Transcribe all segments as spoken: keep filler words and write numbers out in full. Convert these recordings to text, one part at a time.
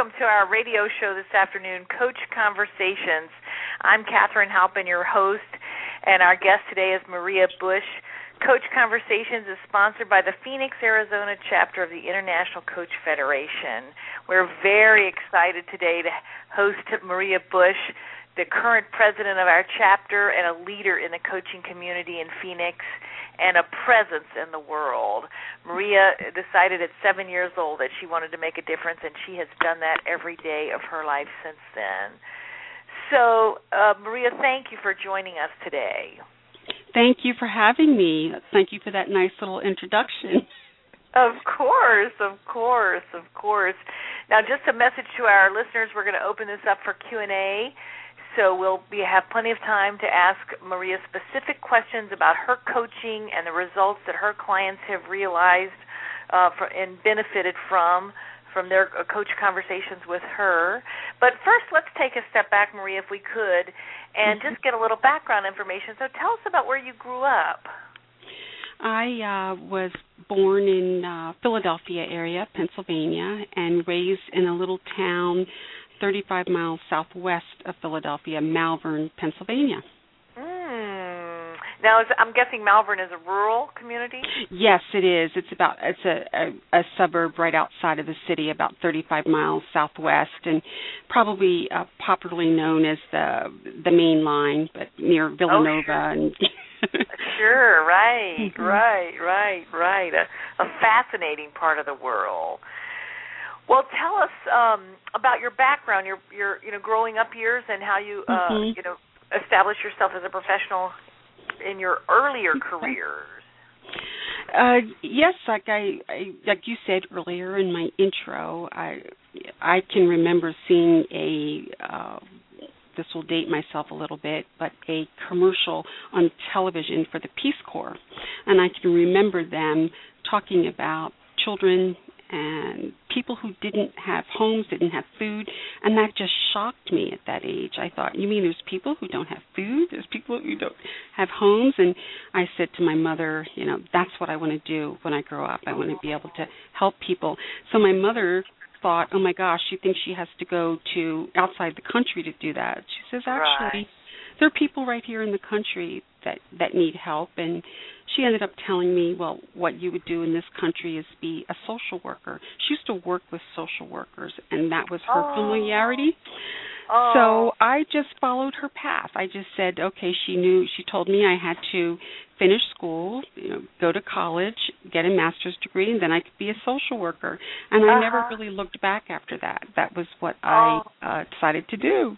welcome to our radio show this afternoon, Coach Conversations. I'm Catherine Halpin, your host, and our guest today is Maria Bush. Coach Conversations is sponsored by the Phoenix, Arizona chapter of the International Coach Federation. We're very excited today to host Maria Bush, the current president of our chapter and a leader in the coaching community in Phoenix and a presence in the world. Maria decided at seven years old that she wanted to make a difference, and she has done that every day of her life since then. So, uh, Maria, thank you for joining us today. Thank you for having me. Thank you for that nice little introduction. Of course, of course, of course. Now, just a message to our listeners, we're going to open this up for Q and A. So we'll be, have plenty of time to ask Maria specific questions about her coaching and the results that her clients have realized uh, for, and benefited from from their uh, coach conversations with her. But first, let's take a step back, Maria, if we could, and mm-hmm. just get a little background information. So tell us about where you grew up. I uh, was born in uh, Philadelphia area, Pennsylvania, and raised in a little town thirty-five miles southwest of Philadelphia, Malvern, Pennsylvania. Mm. Now, is, I'm guessing Malvern is a rural community? Yes, it is. It's about it's a, a, a suburb right outside of the city, about thirty-five miles southwest, and probably uh, popularly known as the the Main Line, but near Villanova. Oh, sure. and Sure, right, mm-hmm. right, right, right. A, a fascinating part of the world. Well, tell us um, about your background, your your you know growing up years, and how you uh, mm-hmm. you know established yourself as a professional in your earlier careers. Uh, yes, like I, I like you said earlier in my intro, I I can remember seeing a uh, this will date myself a little bit, but a commercial on television for the Peace Corps, and I can remember them talking about children and people who didn't have homes, didn't have food, and that just shocked me at that age. I thought, you mean there's people who don't have food? There's people who don't have homes? And I said to my mother, you know, that's what I want to do when I grow up. I want to be able to help people. So my mother thought, oh, my gosh, she thinks she has to go to outside the country to do that. She says, actually, right. there are people right here in the country that, that need help. And she ended up telling me, well, what you would do in this country is be a social worker. She used to work with social workers, and that was her oh. familiarity. Oh. So I just followed her path. I just said, okay, she knew, she told me I had to finish school, you know, go to college, get a master's degree, and then I could be a social worker. And I uh-huh. never really looked back after that. That was what oh. I uh, decided to do.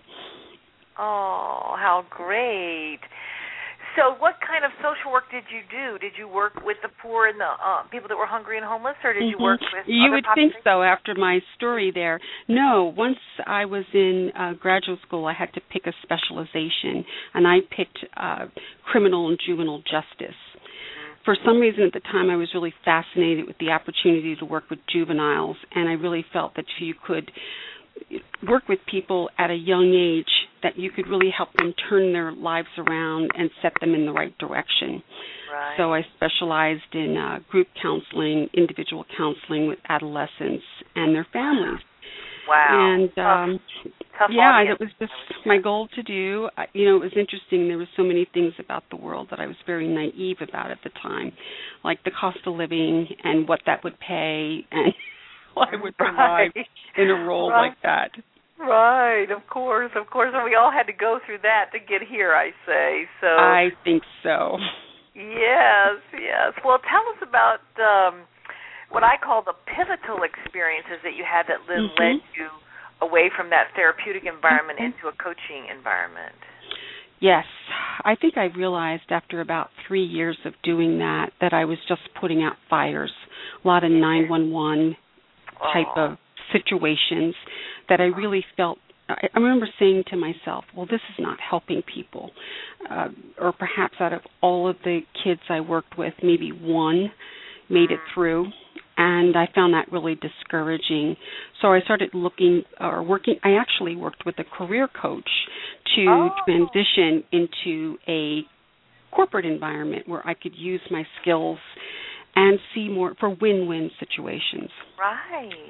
Oh, how great. So what kind of social work did you do? Did you work with the poor and the uh, people that were hungry and homeless, or did you mm-hmm. work with You other would think so after my story there. No, once I was in uh, graduate school, I had to pick a specialization, and I picked uh, criminal and juvenile justice. For some reason at the time, I was really fascinated with the opportunity to work with juveniles, and I really felt that you could work with people at a young age, that you could really help them turn their lives around and set them in the right direction. Right. So I specialized in uh, group counseling, individual counseling with adolescents and their families. Wow. And um, tough, tough yeah, audience. that was just my goal to do. I, you know, it was interesting. There were so many things about the world that I was very naive about at the time, like the cost of living and what that would pay and I would survive right. in a role right. like that. Right, of course, of course. And we all had to go through that to get here, I say. So I think so. Yes, yes. Well, tell us about um, what I call the pivotal experiences that you had that led, mm-hmm. led you away from that therapeutic environment mm-hmm. into a coaching environment. Yes. I think I realized after about three years of doing that that I was just putting out fires, a lot of nine one one type oh. of situations that I really felt. I remember saying to myself, well, this is not helping people. Uh, or perhaps out of all of the kids I worked with, maybe one made it through. And I found that really discouraging. So I started looking or working. I actually worked with a career coach to oh. transition into a corporate environment where I could use my skills and see more for win-win situations. Right.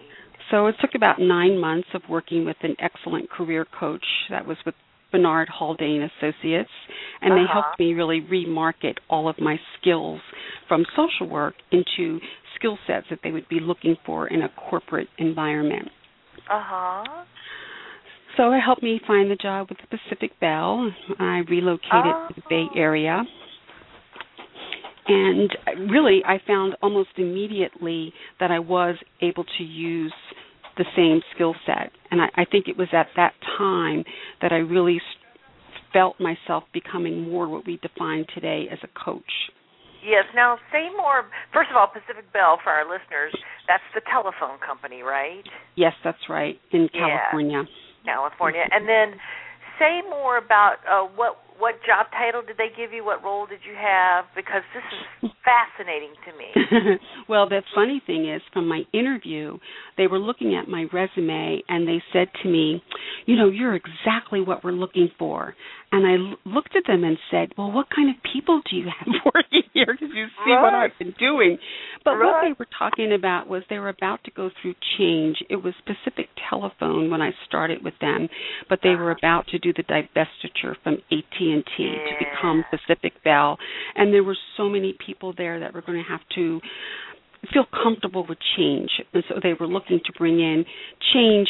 So it took about nine months of working with an excellent career coach that was with Bernard Haldane Associates, and uh-huh. they helped me really remarket all of my skills from social work into skill sets that they would be looking for in a corporate environment. Uh-huh. So it helped me find the job with Pacific Bell. I relocated oh. to the Bay Area. And really, I found almost immediately that I was able to use the same skill set. And I, I think it was at that time that I really felt myself becoming more what we define today as a coach. Yes. Now, say more. First of all, Pacific Bell, for our listeners, that's the telephone company, right? Yes, that's right, in yeah. California. California. And then say more about uh, what what job title did they give you? What role did you have? Because this is fascinating to me. Well, the funny thing is, from my interview, they were looking at my resume and they said to me, you know, you're exactly what we're looking for. And I l- looked at them and said, well, what kind of people do you have working here? Because you see right. what I've been doing. But right. what they were talking about was they were about to go through change. It was Pacific Telephone when I started with them, but they were about to do the divestiture from A T and T yeah. to become Pacific Bell. And there were so many people there that were going to have to feel comfortable with change. And so they were looking to bring in change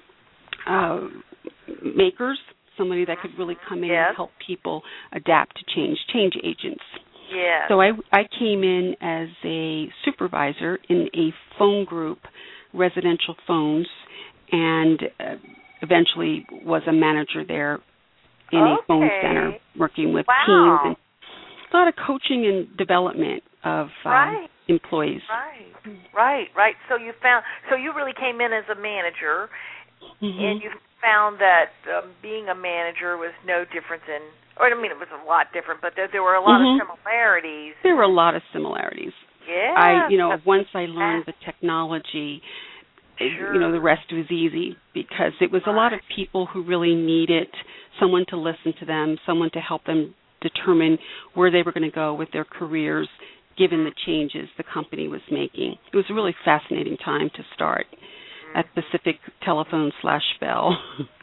uh, makers, somebody that could really come in yes. and help people adapt to change, change agents. Yes. So I, I came in as a supervisor in a phone group, residential phones, and uh, eventually was a manager there in okay. a phone center, working with wow. teams and a lot of coaching and development of uh, right. employees. Right, right, right. So you found, so you really came in as a manager, mm-hmm. and you found that um, being a manager was no different than, or I mean, it was a lot different, but there, there were a lot mm-hmm. of similarities. There were a lot of similarities. Yeah. I, you know, once I learned the technology, sure. you know, the rest was easy because it was right. a lot of people who really needed someone to listen to them, someone to help them determine where they were going to go with their careers, given the changes the company was making. It was a really fascinating time to start mm-hmm. at Pacific Telephone slash Bell.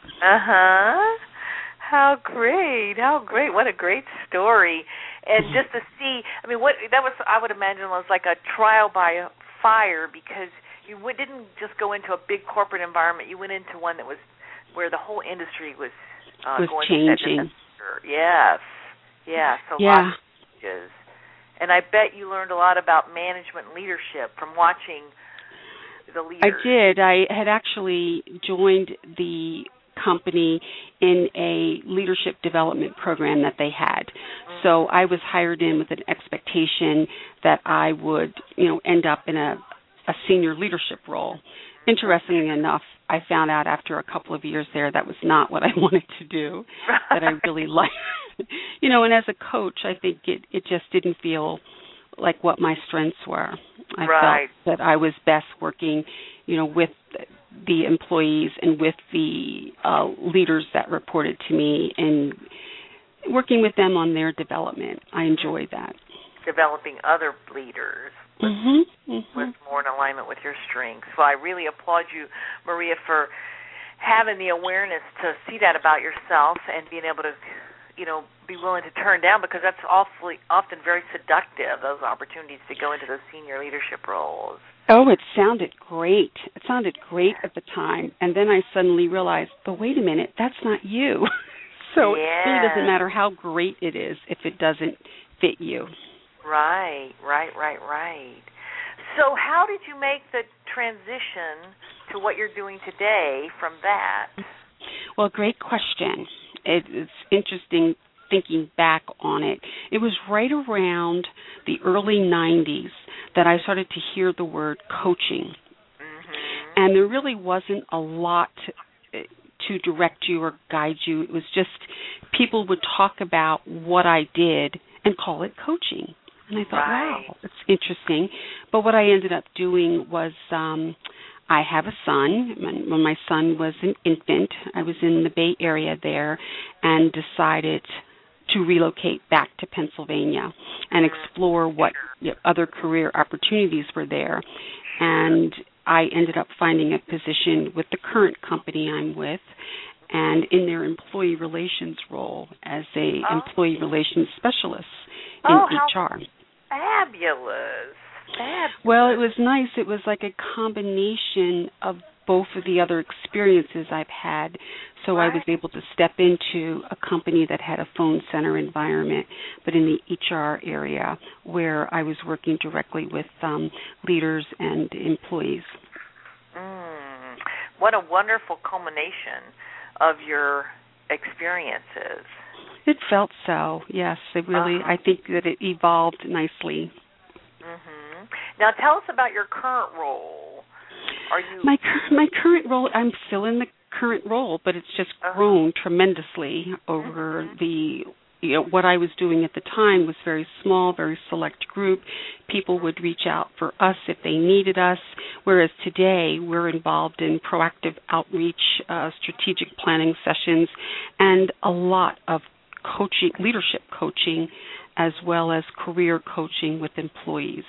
Uh-huh. How great. How great. What a great story. And just to see, I mean, what that was, I would imagine, was like a trial by fire because you didn't just go into a big corporate environment. You went into one that was where the whole industry was, uh, was going changing. through that. Yes. Yeah. So yeah. lots of changes. And I bet you learned a lot about management and leadership from watching the leaders. I did. I had actually joined the company in a leadership development program that they had. Mm-hmm. So I was hired in with an expectation that I would, you know, end up in a, a senior leadership role. Interestingly enough, I found out after a couple of years there that was not what I wanted to do, that I really liked. You know, and as a coach, I think it, it just didn't feel like what my strengths were. I right. felt that I was best working, you know, with the employees and with the uh, leaders that reported to me and working with them on their development. I enjoyed that. Developing other leaders with, mm-hmm, mm-hmm. with more in alignment with your strengths. Well, I really applaud you, Maria, for having the awareness to see that about yourself and being able to, you know, be willing to turn down, because that's awfully often very seductive, those opportunities to go into those senior leadership roles. Oh, it sounded great. It sounded great at the time. And then I suddenly realized, but wait a minute, that's not you. So yeah. it really doesn't matter how great it is if it doesn't fit you. Right, right, right, right. So how did you make the transition to what you're doing today from that? Well, great question. It, it's interesting thinking back on it. It was right around the early nineties that I started to hear the word coaching. Mm-hmm. And there really wasn't a lot to, to direct you or guide you. It was just people would talk about what I did and call it coaching. And I thought, right. wow, that's interesting. But what I ended up doing was um, I have a son. When my son was an infant, I was in the Bay Area there and decided to relocate back to Pennsylvania and explore what you know, other career opportunities were there. And I ended up finding a position with the current company I'm with, and in their employee relations role as a oh. employee relations specialist in oh, H R. How fabulous. Fabulous. Well, it was nice. It was like a combination of both of the other experiences I've had. So right. I was able to step into a company that had a phone center environment, but in the H R area where I was working directly with um, leaders and employees. Mm, what a wonderful culmination of your experiences. It felt so, yes. It really, uh-huh. I think that it evolved nicely. Mm-hmm. Now tell us about your current role. Are you my my current role? I'm still in the current role, but it's just uh-huh. grown tremendously over mm-hmm. the. You know, what I was doing at the time was very small, very select group. People would reach out for us if they needed us, whereas today we're involved in proactive outreach, uh, strategic planning sessions, and a lot of coaching, leadership coaching, as well as career coaching with employees.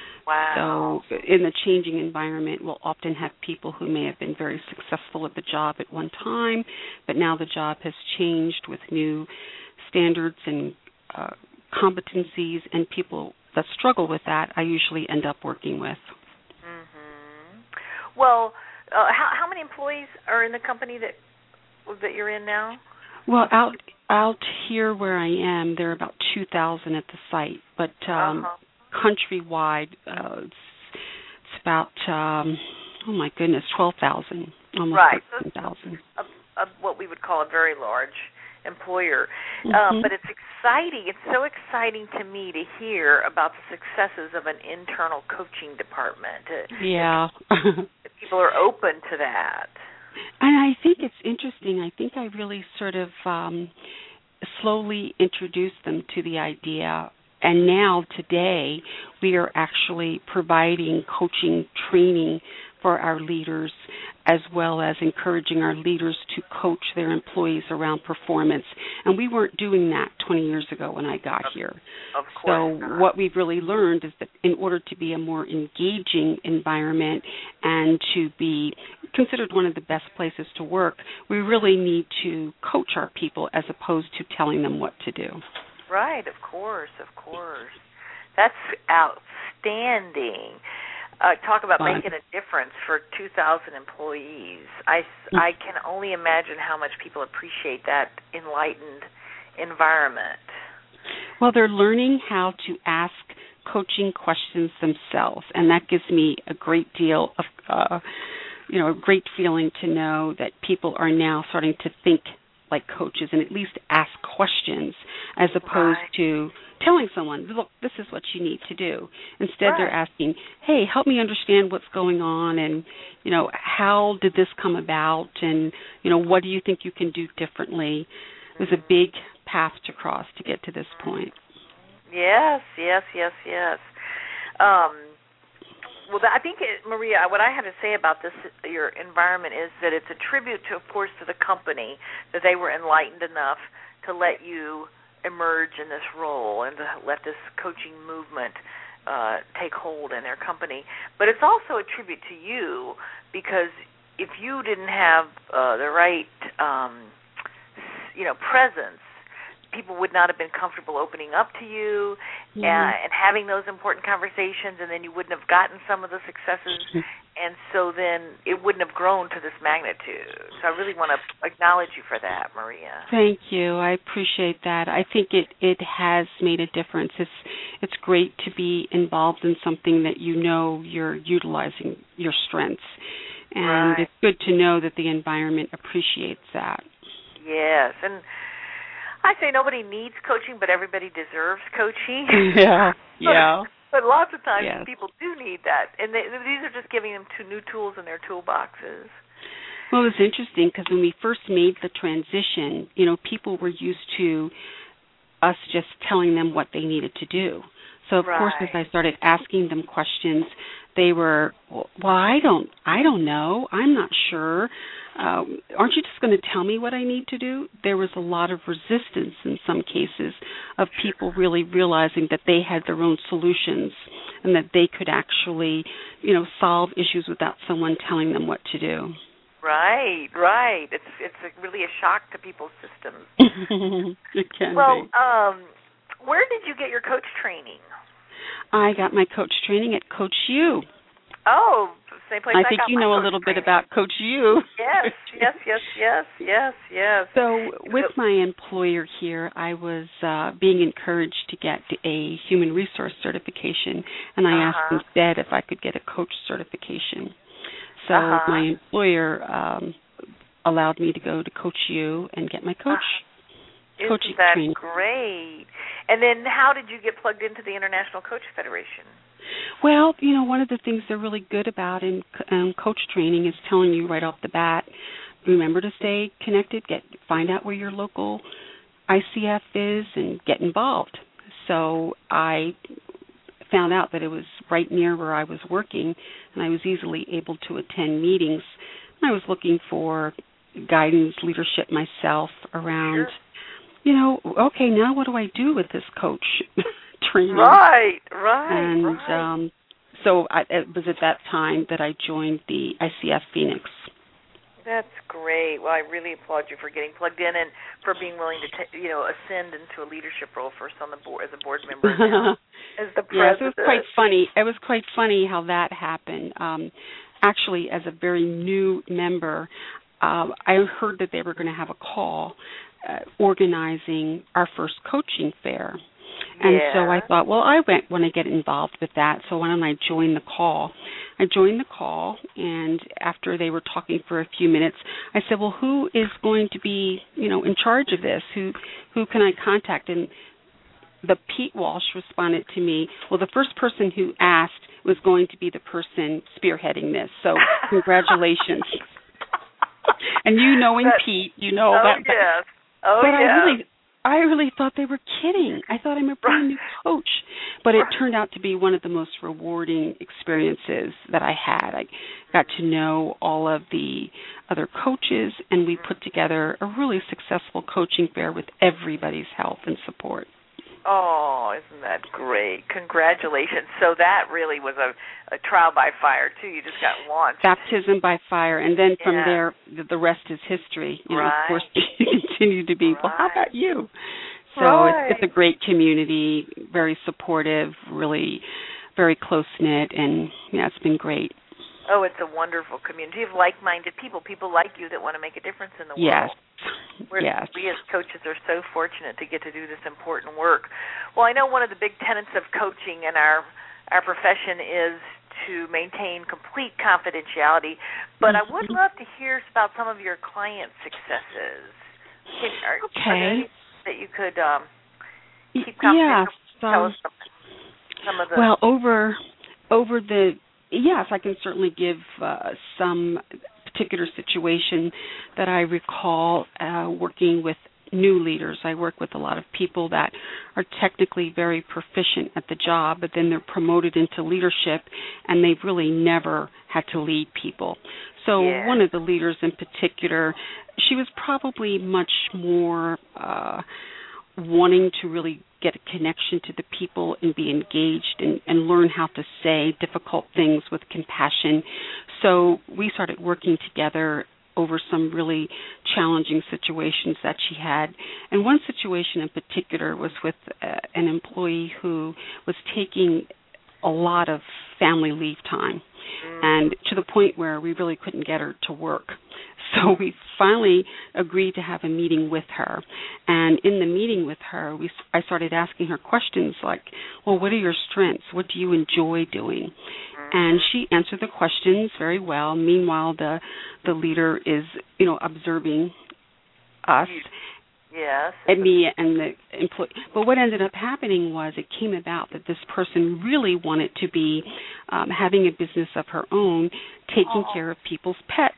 Wow. So in the changing environment, we'll often have people who may have been very successful at the job at one time, but now the job has changed with new standards and uh, competencies, and people that struggle with that, I usually end up working with. Mm-hmm. Well, uh, how, how many employees are in the company that that you're in now? Well, out out here where I am, there are about two thousand at the site, but um, uh-huh. countrywide, uh, it's, it's about, um, oh my goodness, twelve thousand, almost right. thirteen thousand. A, a, what we would call a very large employer. Mm-hmm. Um, but it's exciting. It's so exciting to me to hear about the successes of an internal coaching department. Yeah. People are open to that. And I think it's interesting. I think I really sort of um, slowly introduced them to the idea. And now, today, we are actually providing coaching training for our leaders, as well as encouraging our leaders to coach their employees around performance. And we weren't doing that twenty years ago when I got here. Of course. So what we've really learned is that in order to be a more engaging environment and to be considered one of the best places to work, we really need to coach our people as opposed to telling them what to do. Right, of course, of course. That's outstanding. Uh, talk about Fun. making a difference for two thousand employees. I, I can only imagine how much people appreciate that enlightened environment. Well, they're learning how to ask coaching questions themselves, and that gives me a great deal of, uh, you know, a great feeling to know that people are now starting to think like coaches and at least ask questions as opposed right. to telling someone, look, this is what you need to do. Instead, right. they're asking, hey, help me understand what's going on and, you know, how did this come about and, you know, what do you think you can do differently? It was a big path to cross to get to this point. Yes, yes, yes, yes. Um, well, I think, it, Maria, what I had to say about this, your environment, is that it's a tribute, to, of course, to the company, that they were enlightened enough to let you emerge in this role and to let this coaching movement uh, take hold in their company. But it's also a tribute to you, because if you didn't have uh, the right, um, you know, presence, people would not have been comfortable opening up to you mm-hmm. and, and having those important conversations, and then you wouldn't have gotten some of the successes, and so then it wouldn't have grown to this magnitude. So I really want to acknowledge you for that, Maria. Thank you. I appreciate that. I think it, it has made a difference. It's it's great to be involved in something that you know you're utilizing your strengths, and right. it's good to know that the environment appreciates that. Yes, and I say nobody needs coaching, but everybody deserves coaching. Yeah, yeah. But, but lots of times yes. people do need that, and they, these are just giving them two new tools in their toolboxes. Well, it was interesting because when we first made the transition, you know, people were used to us just telling them what they needed to do. So, of right. course, as I started asking them questions, they were, well, I don't, I don't know. I'm not sure. Um, aren't you just going to tell me what I need to do? There was a lot of resistance in some cases of people really realizing that they had their own solutions and that they could actually, you know, solve issues without someone telling them what to do. Right, right. It's it's a, really a shock to people's systems. It can well, be. Well, um, where did you get your coach training? I got my coach training at Coach U. Oh, same place I, I think got you my know a coach little training. bit about Coach U. Yes, yes, yes, yes, yes, yes. So with my employer here, I was uh, being encouraged to get a human resource certification, and I uh-huh. asked instead if I could get a coach certification. So uh-huh. my employer um, allowed me to go to Coach U and get my coach uh-huh. coaching Isn't that training. Great. And then how did you get plugged into the International Coach Federation? Well, you know, one of the things they're really good about in um, coach training is telling you right off the bat, remember to stay connected, get find out where your local I C F is, and get involved. So I found out that it was right near where I was working, and I was easily able to attend meetings. I was looking for guidance, leadership myself around, sure. you know, okay, now what do I do with this coach training? Right, right, and, right. Um, so I, it was at that time that I joined the I C F Phoenix. That's great. Well, I really applaud you for getting plugged in and for being willing to, t- you know, ascend into a leadership role first on the board as a board member and now as the president. Yes, it was quite funny. It was quite funny how that happened. Um, actually, as a very new member, uh, I heard that they were going to have a call uh, organizing our first coaching fair. And yeah. so I thought, well, I want to get involved with that, so why don't I join the call? I joined the call, and after they were talking for a few minutes, I said, well, who is going to be, you know, in charge of this? Who who can I contact? And the Pete Walsh responded to me, well, the first person who asked was going to be the person spearheading this, so congratulations. And you knowing but, Pete, you know oh, that. Yes. Oh, but yes. I really I really thought they were kidding. I thought I'm a brand new coach. But it turned out to be one of the most rewarding experiences that I had. I got to know all of the other coaches, and we put together a really successful coaching fair with everybody's help and support. Oh, isn't that great? Congratulations. So that really was a, a trial by fire, too. You just got launched. Baptism by fire. And then from yeah. there, the, the rest is history. You right. know, of course, you continue to be, right. well, how about you? So right. it's, it's a great community, very supportive, really very close-knit, and, yeah, it's been great. Oh, it's a wonderful community of like-minded people, people like you that want to make a difference in the yes. world. We're, yes. We as coaches are so fortunate to get to do this important work. Well, I know one of the big tenets of coaching in our, our profession is to maintain complete confidentiality, but I would love to hear about some of your client successes. Can, are, okay. Are there any that you could um, keep confidential? Yes. Tell Um, us some, some of the... Well, over over the... Yes, I can certainly give uh, some particular situation that I recall uh, working with new leaders. I work with a lot of people that are technically very proficient at the job, but then they're promoted into leadership, and they've really never had to lead people. So yeah. one of the leaders in particular, she was probably much more uh, wanting to really get a connection to the people and be engaged and, and learn how to say difficult things with compassion. So we started working together over some really challenging situations that she had. And one situation in particular was with uh, an employee who was taking a lot of family leave time, mm. and to the point where we really couldn't get her to work. So we finally agreed to have a meeting with her. And in the meeting with her, we I started asking her questions like, well, what are your strengths? What do you enjoy doing? And she answered the questions very well. Meanwhile, the the leader is, you know, observing us. Yes. And me and the employee. But what ended up happening was it came about that this person really wanted to be um, having a business of her own, taking oh. care of people's pets.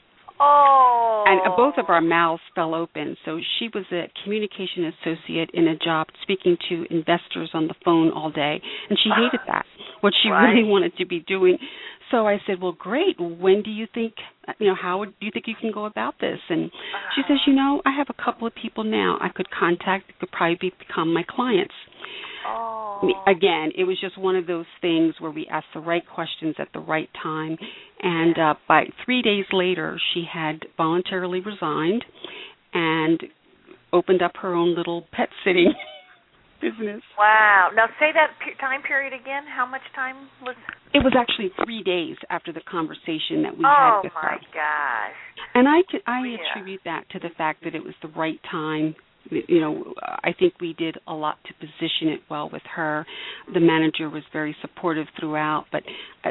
Oh. And uh, both of our mouths fell open. So she was a communication associate in a job speaking to investors on the phone all day, and she hated that, what she right. really wanted to be doing. So I said, well, great. When do you think, you know, how would, do you think you can go about this? And she says, you know, I have a couple of people now I could contact that could probably become my clients. Oh. Again, it was just one of those things where we asked the right questions at the right time. And uh, by three days later, she had voluntarily resigned and opened up her own little pet sitting business. Wow. Now say that pe- time period again. How much time was? It was actually three days after the conversation that we oh, had with her. Oh, my gosh. And I, could, I yeah. attribute that to the fact that it was the right time. You know, I think we did a lot to position it well with her. The manager was very supportive throughout, but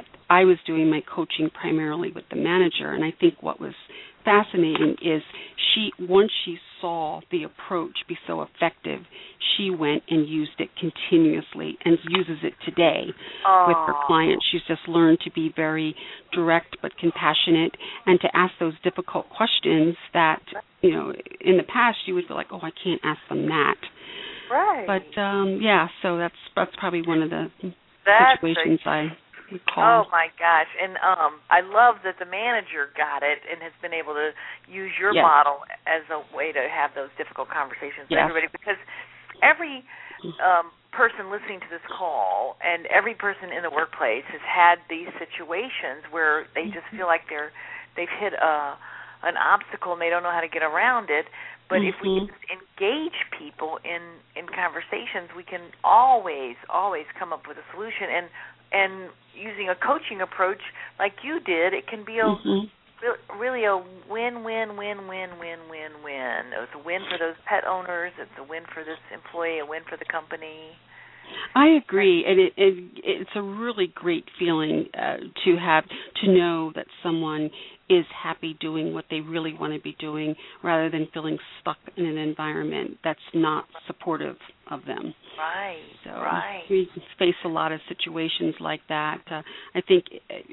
I was doing my coaching primarily with the manager, and I think what was fascinating is she, once she saw the approach be so effective, she went and used it continuously and uses it today oh. with her clients. She's just learned to be very direct but compassionate and to ask those difficult questions that, you know, in the past you would be like, oh, I can't ask them that. Right. But, um, yeah, so that's that's probably one of the that's situations a- I Oh, my gosh. And um, I love that the manager got it and has been able to use your yes. model as a way to have those difficult conversations with yes. everybody, because every um, person listening to this call and every person in the workplace has had these situations where they just feel like they're, they've hit a, an obstacle and they don't know how to get around it. But mm-hmm. if we can engage people in, in conversations, we can always, always come up with a solution. And And using a coaching approach like you did, it can be a mm-hmm. re- really a win, win, win, win, win, win, win. It's a win for those pet owners. It's a win for this employee, a win for the company. I agree, and it, it, it's a really great feeling uh, to have to know that someone is happy doing what they really want to be doing, rather than feeling stuck in an environment that's not supportive of them. Right. So right. we face a lot of situations like that. Uh, I think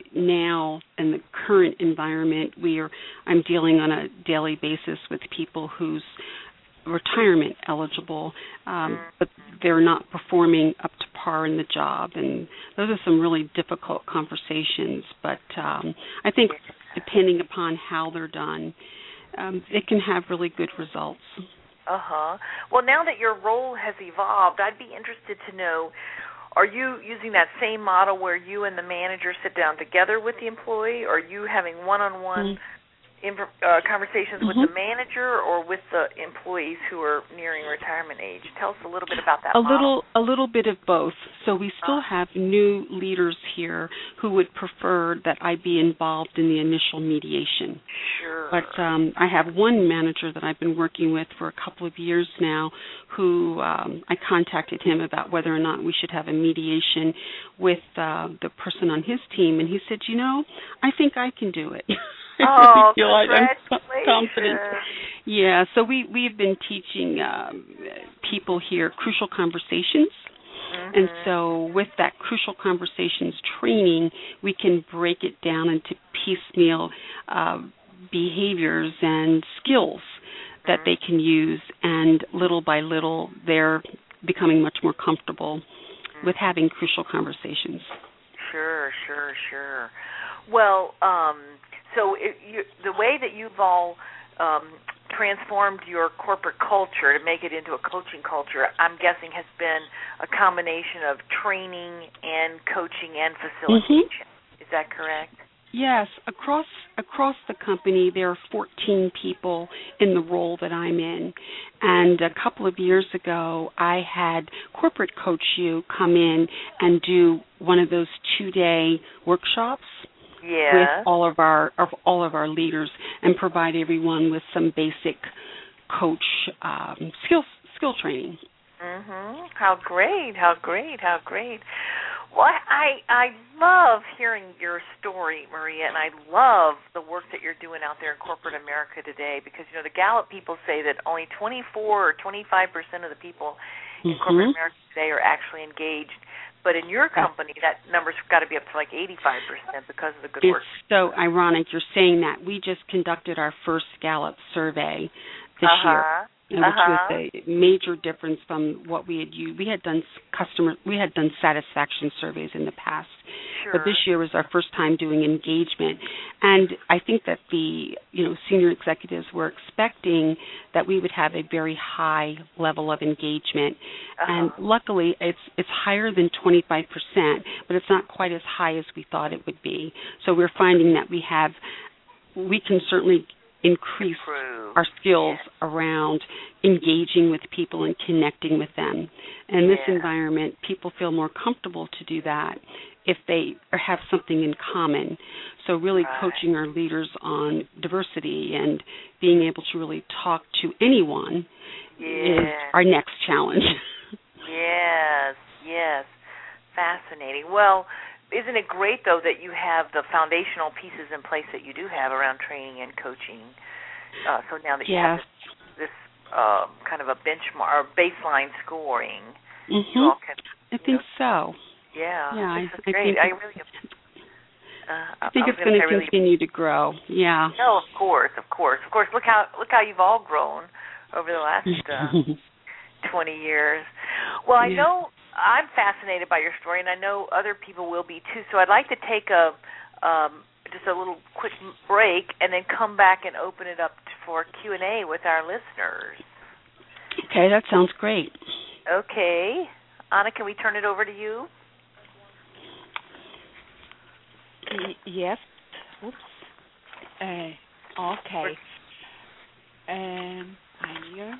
now in the current environment, we are I'm dealing on a daily basis with people whose retirement eligible, um, but they're not performing up to par in the job, and those are some really difficult conversations. But um, I think depending upon how they're done, um, it can have really good results. Uh-huh. Well, now that your role has evolved, I'd be interested to know, are you using that same model where you and the manager sit down together with the employee, or are you having one-on-one mm-hmm. In, uh, conversations mm-hmm. with the manager or with the employees who are nearing retirement age? Tell us a little bit about that a model. little a little bit of both. So we still have new leaders here who would prefer that I be involved in the initial mediation. Sure. But um, I have one manager that I've been working with for a couple of years now who um, I contacted him about whether or not we should have a mediation with uh, the person on his team, and he said, you know, I think I can do it. Oh, feel congratulations. Like I'm confident. Yeah, so we, we've been teaching um, people here crucial conversations. Mm-hmm. And so with that crucial conversations training, we can break it down into piecemeal uh, behaviors and skills that mm-hmm. they can use. And little by little, they're becoming much more comfortable mm-hmm. with having crucial conversations. Sure, sure, sure. Well, um, so it, you, the way that you've all um, transformed your corporate culture to make it into a coaching culture, I'm guessing has been a combination of training and coaching and facilitation. Mm-hmm. Is that correct? Yes. Across across the company, there are fourteen people in the role that I'm in. And a couple of years ago, I had Corporate Coach You come in and do one of those two-day workshops. Yeah. With all of our of all of our leaders, and provide everyone with some basic coach um, skill skill training. Mhm. How great! How great! How great! Well, I I love hearing your story, Maria, and I love the work that you're doing out there in corporate America today. Because you know the Gallup people say that only twenty-four or twenty-five percent of the people in mm-hmm. corporate America today are actually engaged. But in your company, that number's got to be up to like eighty-five percent because of the good it's work. It's so ironic you're saying that. We just conducted our first Gallup survey this uh-huh. year. which uh-huh. was a major difference from what we had used. We had done customer, we had done satisfaction surveys in the past, sure. but this year was our first time doing engagement. And I think that the, you know, senior executives were expecting that we would have a very high level of engagement. Uh-huh. And luckily, it's it's higher than twenty-five percent, but it's not quite as high as we thought it would be. So we're finding that we have, we can certainly increase Improve. our skills yeah. around engaging with people and connecting with them. And in yeah. this environment, people feel more comfortable to do that if they have something in common. So really right. coaching our leaders on diversity and being able to really talk to anyone yeah. is our next challenge. yes, yes. Fascinating. Well, isn't it great, though, that you have the foundational pieces in place that you do have around training and coaching? Uh, so now that you yes. have this, this uh, kind of a benchmark or baseline scoring, mm-hmm. you all can. I think know, so. Yeah, yeah, this I, is I great. think I really. Uh, I think I it's going to really, continue to grow. Yeah. No, of course, of course, of course. Look how look how you've all grown over the last uh, twenty years. Well, I yeah. know. I'm fascinated by your story, and I know other people will be too. So I'd like to take a um, just a little quick break, and then come back and open it up for Q and A with our listeners. Okay, that sounds great. Okay, Anna, can we turn it over to you? Y- yes. Oops. Uh, okay. Um, I'm here.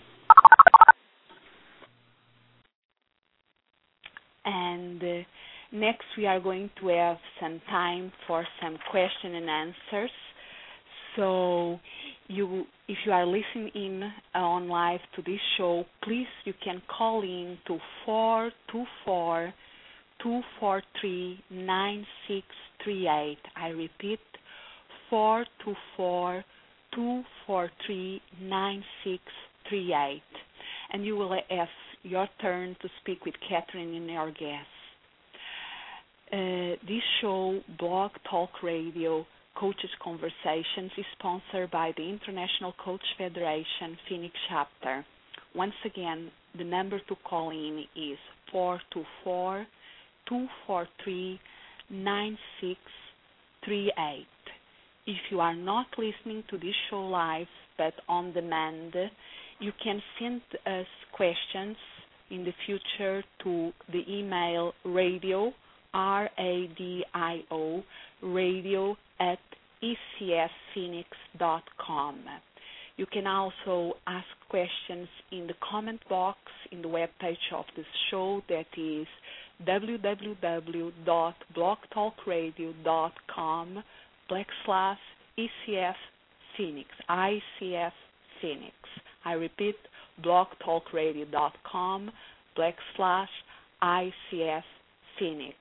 And uh, next we are going to have some time for some question and answers. So you, if you are listening in on live to this show, please you can call in to four two four, two four three, nine six three eight. I repeat, four two four, two four three, nine six three eight. And you will have your turn to speak with Catherine and our guests. Uh, this show, Blog Talk Radio, Coaches Conversations, is sponsored by the International Coach Federation Phoenix Chapter. Once again, the number to call in is four two four, two four three, nine six three eight. If you are not listening to this show live but on demand, you can send us questions in the future to the email radio, R A D I O, radio at E C S phoenix dot com. You can also ask questions in the comment box in the webpage of this show, that is w w w dot blog talk radio dot com backslash E C F Phoenix, I C F Phoenix. I repeat, blog talk radio dot com backslash I C F Phoenix.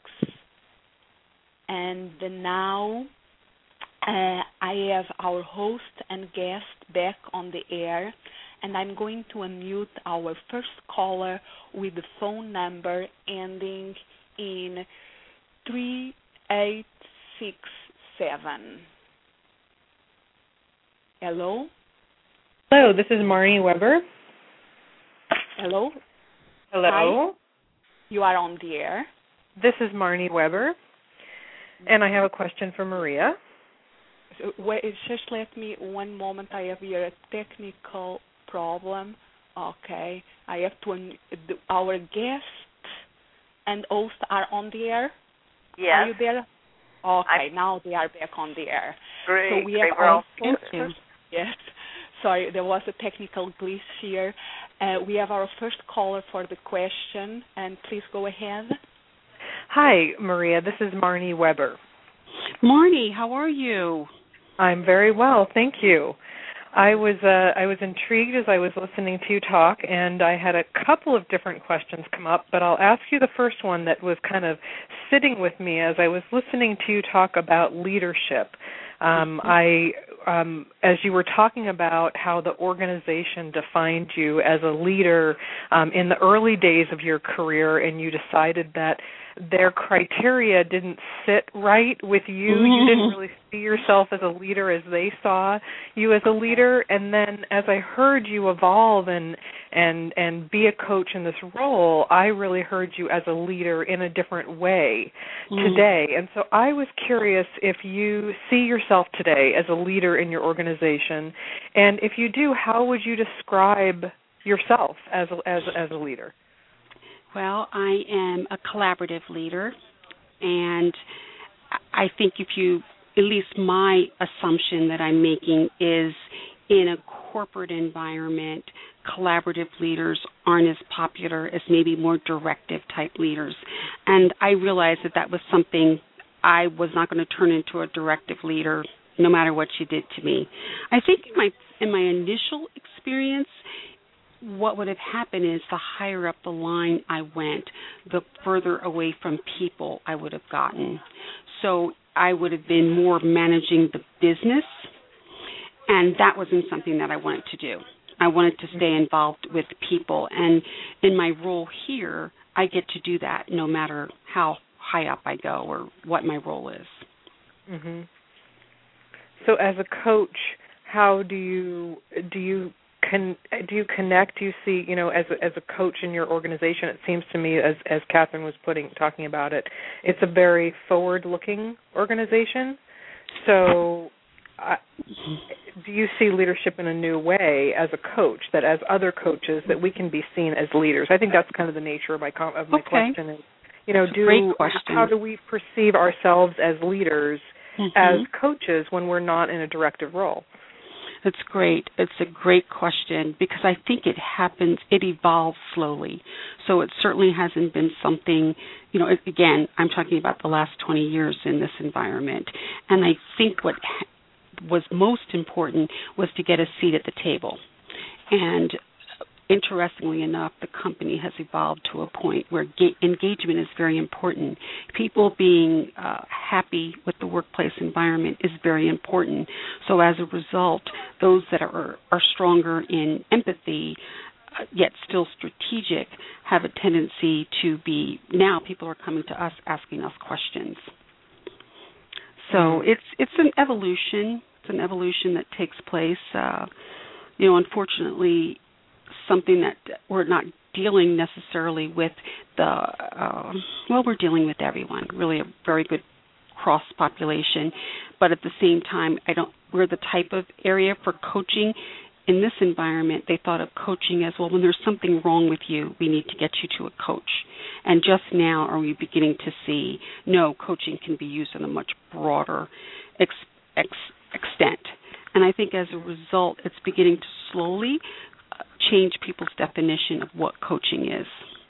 And now uh, I have our host and guest back on the air, and I'm going to unmute our first caller with the phone number ending in three eight six seven. Hello? Hello, this is Marnie Weber. Hello? Hello. Hi. You are on the air. This is Marnie Weber, and I have a question for Maria. So, wait, just let me one moment. I have here a technical problem. Okay. I have to, un- our guest and host are on the air? Yes. Are you there? Okay, I'm, now they are back on the air. Great. So we have great. our We're all first, yes. Sorry, there was a technical glitch here. Uh, we have our first caller for the question, and please go ahead. Hi, Maria. This is Marnie Weber. Marnie, how are you? I'm very well, thank you. I was uh, I was intrigued as I was listening to you talk, and I had a couple of different questions come up, but I'll ask you the first one that was kind of sitting with me as I was listening to you talk about leadership. Um, I, um, as you were talking about how the organization defined you as a leader um, in the early days of your career, and you decided that their criteria didn't sit right with you. You didn't really see yourself as a leader as they saw you as a leader. And then as I heard you evolve and and and be a coach in this role, I really heard you as a leader in a different way mm. today. And so I was curious if you see yourself today as a leader in your organization, and if you do, how would you describe yourself as a, as as a leader? Well, I am a collaborative leader, and I think if you, at least my assumption that I'm making is in a corporate environment, collaborative leaders aren't as popular as maybe more directive type leaders. And I realized that that was something I was not going to turn into a directive leader no matter what you did to me. I think in my in my initial experience, what would have happened is the higher up the line I went, the further away from people I would have gotten. So I would have been more managing the business, and that wasn't something that I wanted to do. I wanted to stay involved with people, and in my role here, I get to do that no matter how high up I go or what my role is. Mm-hmm. So as a coach, how do you do you Can, do you connect? Do you see, you know, as a, as a coach in your organization, it seems to me, as as Catherine was putting talking about it, it's a very forward-looking organization. So, uh, do you see leadership in a new way as a coach? That as other coaches, that we can be seen as leaders. I think that's kind of the nature of my com- of my okay. question. Is, you know, that's do a great question. How do we perceive ourselves as leaders mm-hmm. as coaches when we're not in a directive role? It's great. It's a great question because I think it happens, it evolves slowly. So it certainly hasn't been something, you know, again, I'm talking about the last twenty years in this environment. And I think what was most important was to get a seat at the table. And interestingly enough, the company has evolved to a point where ga- engagement is very important. People being uh, happy with the workplace environment is very important. So as a result, those that are, are stronger in empathy, uh, yet still strategic, have a tendency to be, now people are coming to us asking us questions. So mm-hmm. it's it's an evolution. It's an evolution that takes place. Uh, you know, unfortunately, something that we're not dealing necessarily with the, uh, well, we're dealing with everyone, really a very good cross-population, but at the same time, I don't, we're the type of area for coaching. In this environment, they thought of coaching as, well, when there's something wrong with you, we need to get you to a coach. And just now are we beginning to see, no, coaching can be used in a much broader ex, ex, extent. And I think as a result, it's beginning to slowly change people's definition of what coaching is.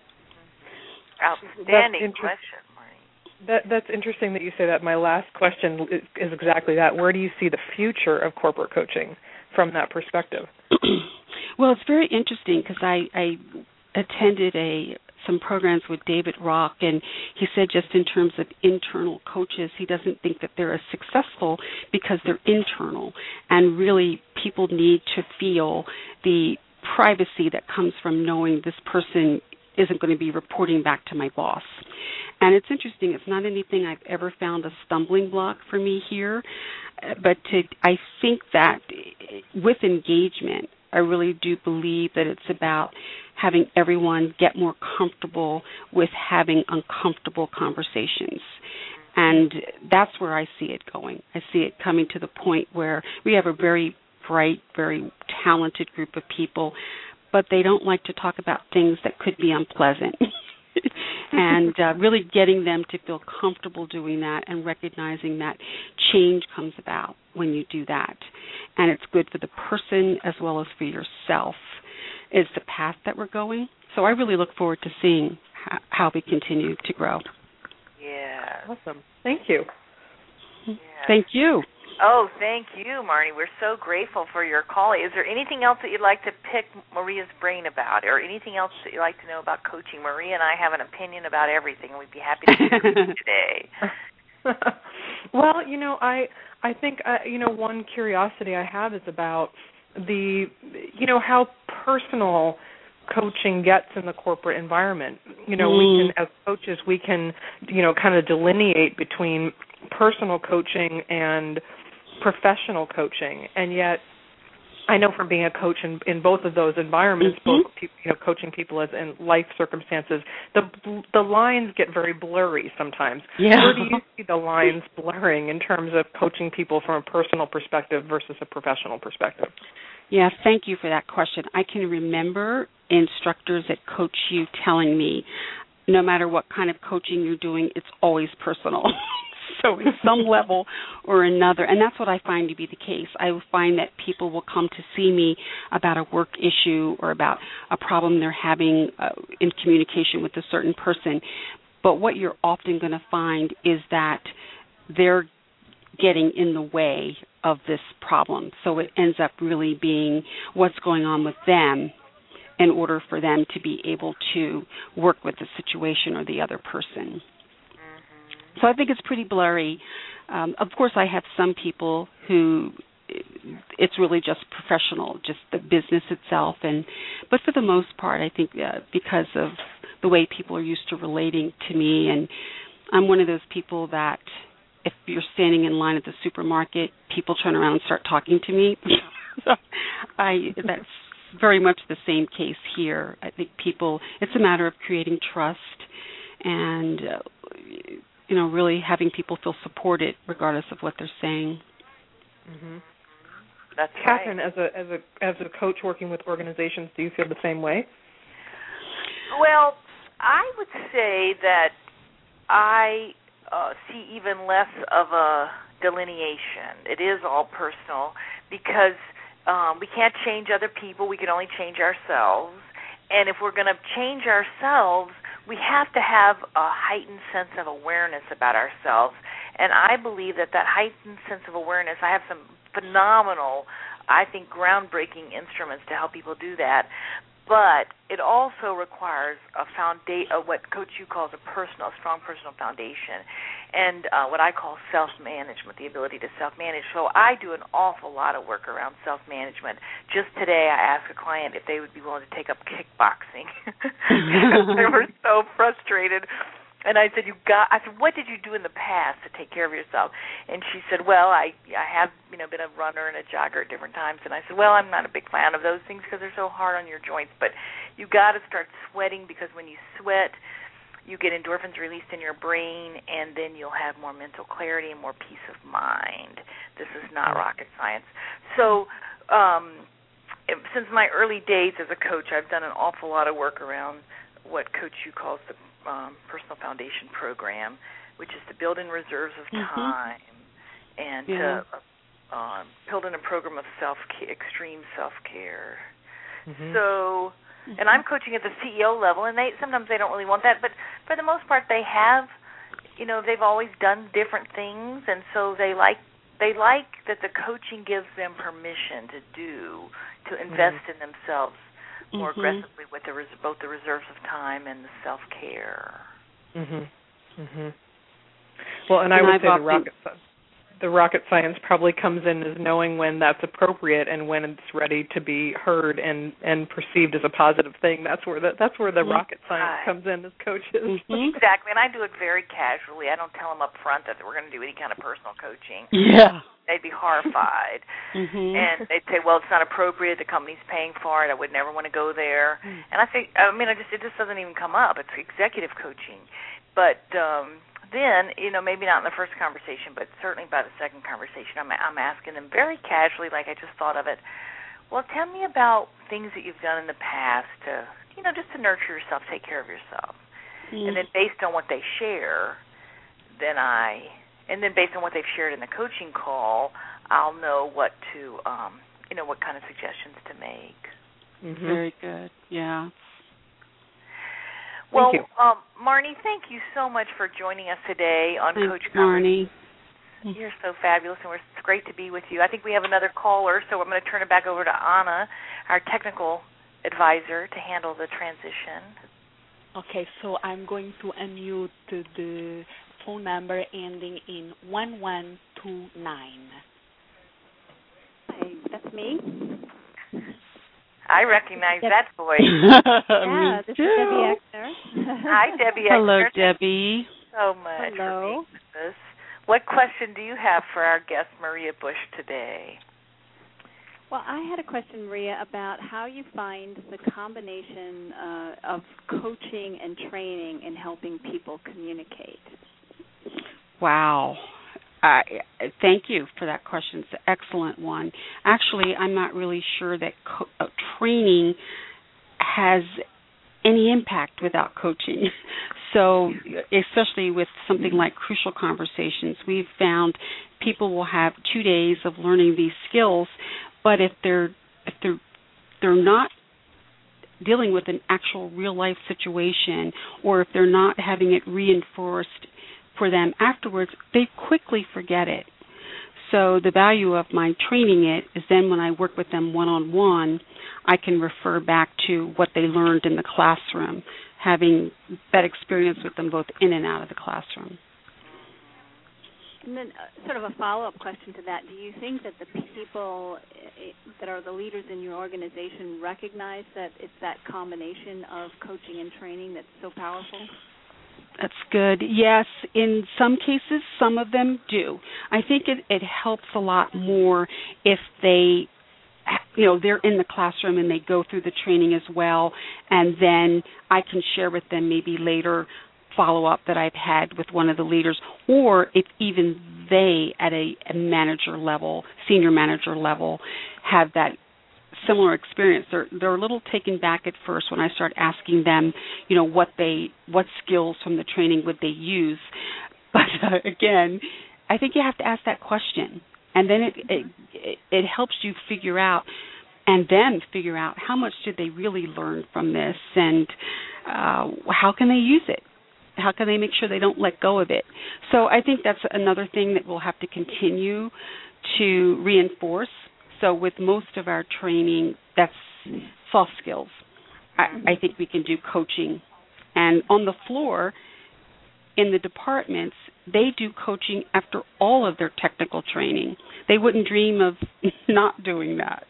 Outstanding question, Marnie. That, that's interesting that you say that. My last question is, is exactly that. Where do you see the future of corporate coaching from that perspective? Well, it's very interesting because I, I attended a some programs with David Rock, and he said just in terms of internal coaches, he doesn't think that they're as successful because they're internal, and really people need to feel the privacy that comes from knowing this person isn't going to be reporting back to my boss. And it's interesting. It's not anything I've ever found a stumbling block for me here, but to, I think that with engagement, I really do believe that it's about having everyone get more comfortable with having uncomfortable conversations. And that's where I see it going. I see it coming to the point where we have a very bright, very talented group of people, but they don't like to talk about things that could be unpleasant. And uh, really getting them to feel comfortable doing that and recognizing that change comes about when you do that. And it's good for the person as well as for yourself is the path that we're going. So I really look forward to seeing how, how we continue to grow. Yeah. Awesome. Thank you. Yeah. Thank you. Oh, thank you, Marnie. We're so grateful for your call. Is there anything else that you'd like to pick Maria's brain about, or anything else that you'd like to know about coaching? Maria and I have an opinion about everything, and we'd be happy to hear from you today. Well, you know, I I think uh, you know one curiosity I have is about the you know how personal coaching gets in the corporate environment. You know, mm. we can, as coaches, we can, you know, kind of delineate between personal coaching and professional coaching, and yet I know from being a coach in, in both of those environments, mm-hmm. both you know, coaching people as in life circumstances, the the lines get very blurry sometimes. Yeah. Where do you see the lines blurring in terms of coaching people from a personal perspective versus a professional perspective? Yeah, thank you for that question. I can remember instructors that coach you telling me, no matter what kind of coaching you're doing, it's always personal. So in some level or another, and that's what I find to be the case. I find that people will come to see me about a work issue or about a problem they're having uh, in communication with a certain person. But what you're often going to find is that they're getting in the way of this problem. So it ends up really being what's going on with them in order for them to be able to work with the situation or the other person. So I think it's pretty blurry. Um, of course, I have some people who it's really just professional, just the business itself. And but for the most part, I think uh, because of the way people are used to relating to me, and I'm one of those people that if you're standing in line at the supermarket, people turn around and start talking to me. So I that's very much the same case here. I think people, it's a matter of creating trust and uh, you know, really having people feel supported regardless of what they're saying. Mm-hmm. That's Catherine, right. as a as a as a coach working with organizations, do you feel the same way? Well, I would say that I uh, see even less of a delineation. It is all personal because um, we can't change other people. We can only change ourselves. And if we're going to change ourselves, we have to have a heightened sense of awareness about ourselves. And I believe that that heightened sense of awareness, I have some phenomenal, I think, groundbreaking instruments to help people do that. But it also requires a foundation, what Coach Yu calls a personal, a strong personal foundation, and uh, what I call self-management, the ability to self-manage. So I do an awful lot of work around self-management. Just today I asked a client if they would be willing to take up kickboxing because they were so frustrated. And I said, "You got." I said, "What did you do in the past to take care of yourself?" And she said, "Well, I I have you know been a runner and a jogger at different times." And I said, "Well, I'm not a big fan of those things because they're so hard on your joints. But you got to start sweating because when you sweat, you get endorphins released in your brain, and then you'll have more mental clarity and more peace of mind. This is not rocket science." So, um, since my early days as a coach, I've done an awful lot of work around what Coach Yu calls the Um, personal foundation program, which is to build in reserves of time mm-hmm. and yeah. to uh, build in a program of self extreme self care. Mm-hmm. So, mm-hmm. and I'm coaching at the C E O level, and they sometimes they don't really want that, but for the most part, they have, you know, they've always done different things, and so they like they like that the coaching gives them permission to do to invest mm-hmm. in themselves more mm-hmm. aggressively with the res- both the reserves of time and the self-care. Mhm. Mhm. Well, and I and would I've say the rocket the rocket science probably comes in as knowing when that's appropriate and when it's ready to be heard and, and perceived as a positive thing. That's where the that's where the mm-hmm. rocket science right. comes in as coaches. Mm-hmm. Exactly, and I do it very casually. I don't tell them up front that we're going to do any kind of personal coaching. Yeah. They'd be horrified. mm-hmm. And they'd say, well, it's not appropriate. The company's paying for it. I would never want to go there. Mm-hmm. And I think, I mean, I just it just doesn't even come up. It's executive coaching. But um, then, you know, maybe not in the first conversation, but certainly by the second conversation, I'm, I'm asking them very casually, like I just thought of it, well, tell me about things that you've done in the past to, you know, just to nurture yourself, take care of yourself. Mm-hmm. And then based on what they share, then I... And then based on what they've shared in the coaching call, I'll know what to, um, you know, what kind of suggestions to make. Mm-hmm. Very good. Yeah. Well, thank you. Um, Marnie, thank you so much for joining us today on Thanks, Coach Marnie. You're so fabulous, and it's great to be with you. I think we have another caller, so I'm going to turn it back over to Anna, our technical advisor, to handle the transition. Okay, so I'm going to unmute the phone number ending in one one two nine. Hi, that's me. I recognize Deb- that voice. Yeah, this too. is Debbie Exner. Hi, Debbie. Hello, Exner. Thank Debbie. you so much Hello. for being with us. What question do you have for our guest, Maria Bush, today? Well, I had a question, Maria, about how you find the combination uh, of coaching and training in helping people communicate. Wow. Uh, thank you for that question. It's an excellent one. Actually, I'm not really sure that co- uh, training has any impact without coaching. So, especially with something like Crucial Conversations, we've found people will have two days of learning these skills, but if they're if they're they're not dealing with an actual real life situation, or if they're not having it reinforced for them afterwards, they quickly forget it. So the value of my training it is then when I work with them one-on-one, I can refer back to what they learned in the classroom, having that experience with them both in and out of the classroom. And then uh, sort of a follow-up question to that, do you think that the people uh, that are the leaders in your organization recognize that it's that combination of coaching and training that's so powerful? That's good. Yes, in some cases, some of them do. I think it, it helps a lot more if they, you know, they're in the classroom and they go through the training as well, and then I can share with them maybe later follow-up that I've had with one of the leaders, or if even they at a, a manager level, senior manager level, have that similar experience. They're they're a little taken back at first when I start asking them, you know, what they what skills from the training would they use. But uh, again, I think you have to ask that question, and then it it it helps you figure out, and then figure out how much did they really learn from this, and uh, how can they use it. How can they make sure they don't let go of it? So I think that's another thing that we'll have to continue to reinforce. So with most of our training, that's soft skills. I, I think we can do coaching. And on the floor, in the departments, they do coaching after all of their technical training. They wouldn't dream of not doing that.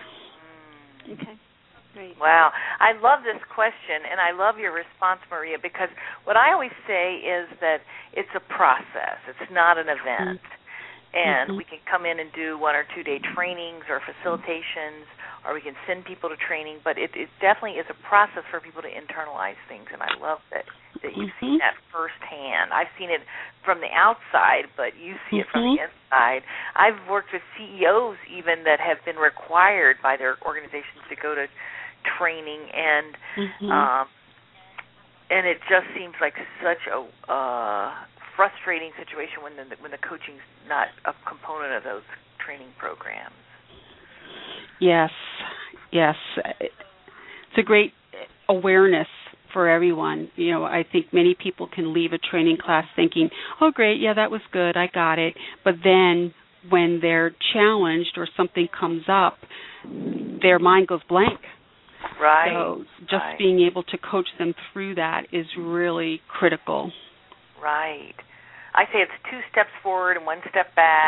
Okay. Great. Wow. I love this question, and I love your response, Maria, because what I always say is that it's a process. It's not an event. Mm-hmm. And mm-hmm. we can come in and do one or two day trainings or facilitations, or we can send people to training, but it, it definitely is a process for people to internalize things, and I love that, that you've mm-hmm. seen that firsthand. I've seen it from the outside, but you see it mm-hmm. from the inside. I've worked with C E Os even that have been required by their organizations to go to training, and mm-hmm. um, and it just seems like such a uh, frustrating situation when the when the coaching's not a component of those training programs. Yes, yes, it's a great awareness for everyone. You know, I think many people can leave a training class thinking, "Oh, great, yeah, that was good, I got it," but then when they're challenged or something comes up, their mind goes blank. Right. So just right. being able to coach them through that is really critical. Right. I say it's two steps forward and one step back.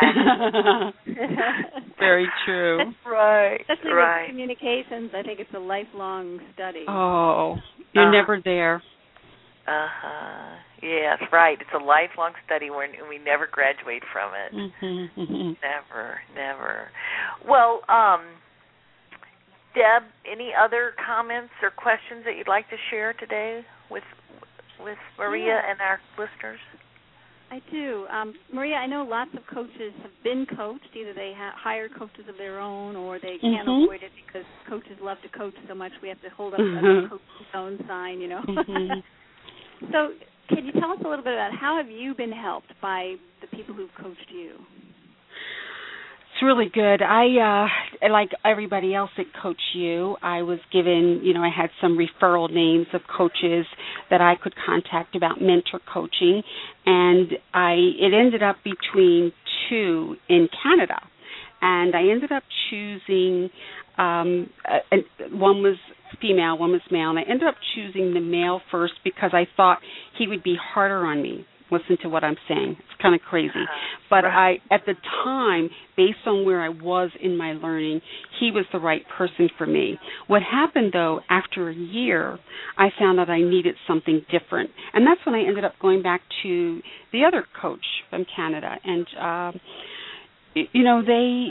Very true. Right. Especially right. with communications, I think it's a lifelong study. Oh, you're uh, never there. Uh-huh. Yes, right. It's a lifelong study when we never graduate from it. Mm-hmm, mm-hmm. Never, never. Well, um, Deb, any other comments or questions that you'd like to share today with with Maria yeah. and our listeners? I do. Um, Maria, I know lots of coaches have been coached. Either they ha- hire coaches of their own, or they can't mm-hmm. avoid it because coaches love to coach so much we have to hold up mm-hmm. a coach's own sign, you know. Mm-hmm. So can you tell us a little bit about how have you been helped by the people who've coached you? It's really good. I, uh, like everybody else at Coach U, I was given, you know, I had some referral names of coaches that I could contact about mentor coaching, and I it ended up between two in Canada, and I ended up choosing, um, a, a, one was female, one was male, and I ended up choosing the male first because I thought he would be harder on me listen to what I'm saying. It's kind of crazy. But I, at the time, based on where I was in my learning, he was the right person for me. What happened, though, after a year, I found that I needed something different. And that's when I ended up going back to the other coach from Canada. And, um, you know, they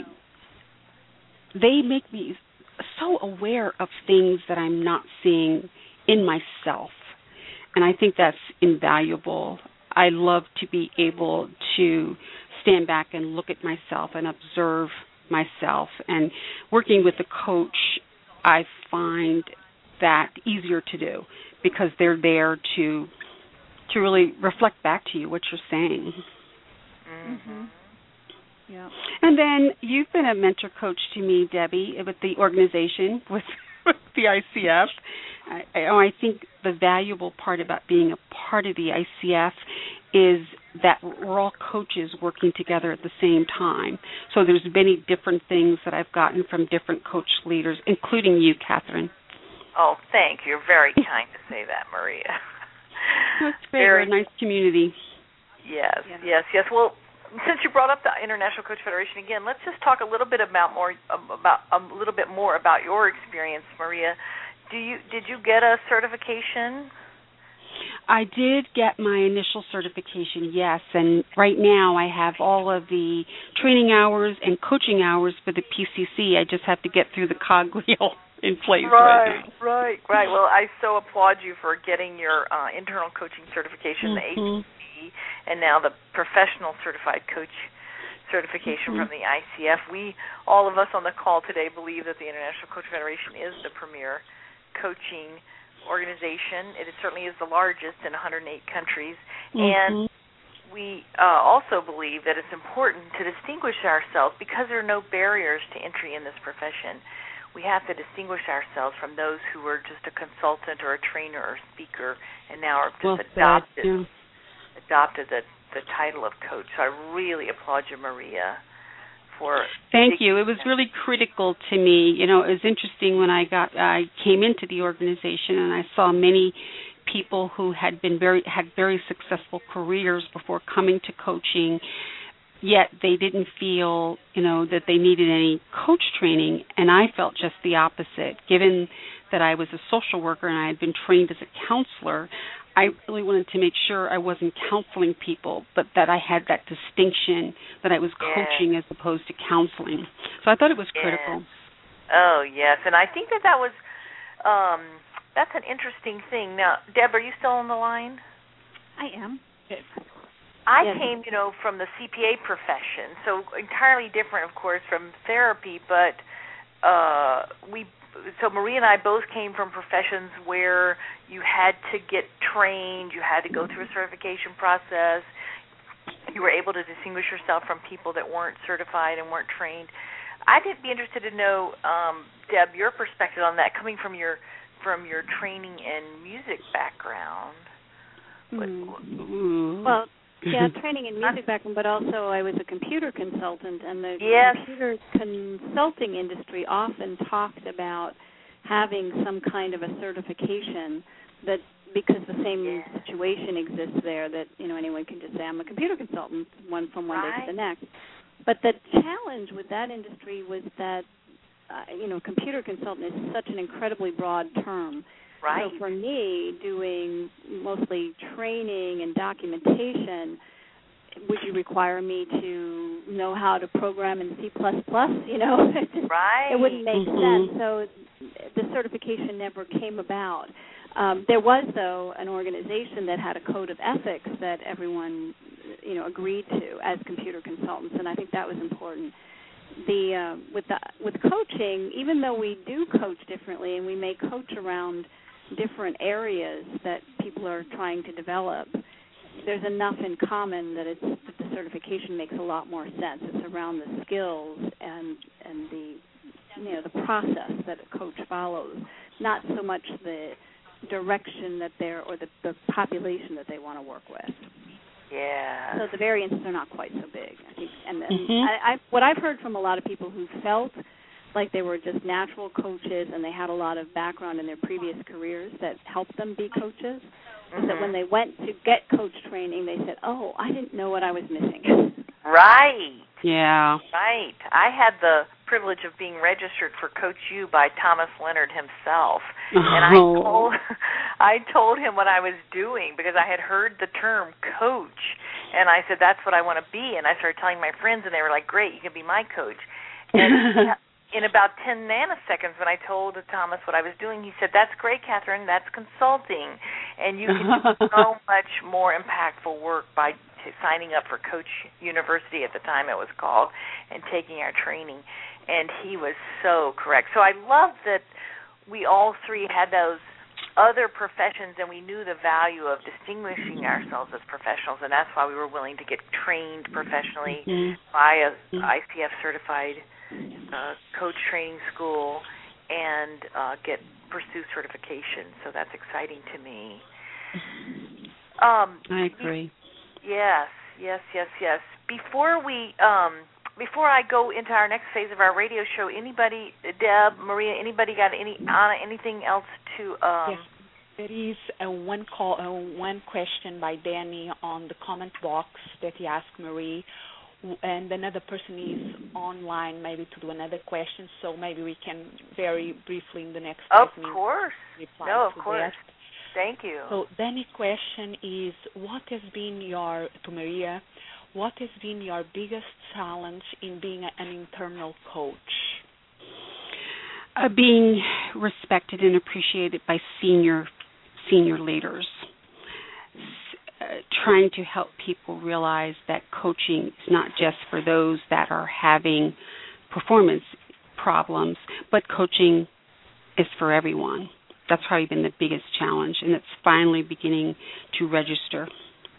they make me so aware of things that I'm not seeing in myself. And I think that's invaluable. I love to be able to stand back and look at myself and observe myself. And working with a coach, I find that easier to do because they're there to to really reflect back to you what you're saying. Mm-hmm. Yeah. And then you've been a mentor coach to me, Debbie, with the organization, with, with the I C F. I, I think the valuable part about being a part of the I C F is that we're all coaches working together at the same time. So there's many different things that I've gotten from different coach leaders, including you, Catherine. Oh, thank you. You're very kind to say that, Maria. That's great. Very, We're a nice community. Yes, yeah. yes, yes. Well, since you brought up the International Coach Federation again, let's just talk a little bit about more about a little bit more about your experience, Maria. Do you did you get a certification? I did get my initial certification, yes, and right now I have all of the training hours and coaching hours for the P C C. I just have to get through the cog wheel in place right, right now. Right, right. Well, I so applaud you for getting your uh, internal coaching certification, mm-hmm. the A C C, and now the professional certified coach certification mm-hmm. from the I C F. We, all of us on the call today, believe that the International Coach Federation is the premier coaching organization. It certainly is the largest in one hundred eight countries. Mm-hmm. And we uh, also believe that it's important to distinguish ourselves because there are no barriers to entry in this profession. We have to distinguish ourselves from those who are just a consultant or a trainer or speaker and now are just well, adopted yeah. adopted the, the title of coach. So I really applaud you, Maria. For Thank you. It was really critical to me. You know, it was interesting when I got I came into the organization and I saw many people who had been very had very successful careers before coming to coaching, yet they didn't feel, you know, that they needed any coach training, and I felt just the opposite. Given that I was a social worker and I had been trained as a counselor, I really wanted to make sure I wasn't counseling people, but that I had that distinction that I was coaching yes. as opposed to counseling. So I thought it was yes. critical. Oh, yes, and I think that that was, um, that's an interesting thing. Now, Deb, are you still on the line? I am. I yes. came, you know, from the C P A profession, so entirely different, of course, from therapy, but uh, we So Maria and I both came from professions where you had to get trained, you had to go through a certification process, you were able to distinguish yourself from people that weren't certified and weren't trained. I'd be interested to know, um, Deb, your perspective on that, coming from your from your training and music background. Mm. Well, yeah, training in music background, but also I was a computer consultant, and the yes. computer consulting industry often talked about having some kind of a certification that, because the same yes. situation exists there, that, you know, anyone can just say, I'm a computer consultant, one from one right. day to the next. But the challenge with that industry was that, uh, you know, computer consultant is such an incredibly broad term. Right. So for me, doing mostly training and documentation, would you require me to know how to program in C plus plus? You know, right. It wouldn't make mm-hmm. sense. So the certification never came about. Um, there was, though, an organization that had a code of ethics that everyone, you know, agreed to as computer consultants, and I think that was important. The uh, with the with coaching, even though we do coach differently and we may coach around different areas that people are trying to develop, there's enough in common that it's that the certification makes a lot more sense. It's around the skills and and the you know the process that a coach follows, not so much the direction that they're or the, the population that they want to work with. Yeah. So the variances are not quite so big, I think. And, and mm-hmm. I, I, what I've heard from a lot of people who felt like they were just natural coaches and they had a lot of background in their previous careers that helped them be coaches, mm-hmm. that when they went to get coach training, they said, "Oh, I didn't know what I was missing." Right. Yeah. Right. I had the privilege of being registered for Coach U by Thomas Leonard himself, oh. and I told I told him what I was doing because I had heard the term coach, and I said that's what I want to be, and I started telling my friends, and they were like, "Great, you can be my coach." And in about ten nanoseconds, when I told Thomas what I was doing, he said, "That's great, Catherine. That's consulting, and you can do so much more impactful work by t- signing up for Coach University at the time it was called and taking our training." And he was so correct. So I love that we all three had those other professions, and we knew the value of distinguishing ourselves as professionals, and that's why we were willing to get trained professionally mm-hmm. by a mm-hmm. I C F certified uh, coach training school and uh, get pursue certification. So that's exciting to me. Um, I agree. Yes, yes, yes, yes. Before we, um, before I go into our next phase of our radio show, anybody, Deb, Maria, anybody got any Anna, anything else to? Um, yes, there is a one call, uh, one question by Danny on the comment box that he asked Marie, and another person is online maybe to do another question. So maybe we can very briefly in the next five of minutes course. reply no, of to course. that. Thank you. So Danny's question is, what has been your, to Maria, what has been your biggest challenge in being an internal coach? Uh, being respected and appreciated by senior senior leaders. Uh, trying to help people realize that coaching is not just for those that are having performance problems, but coaching is for everyone. That's probably been the biggest challenge, and it's finally beginning to register.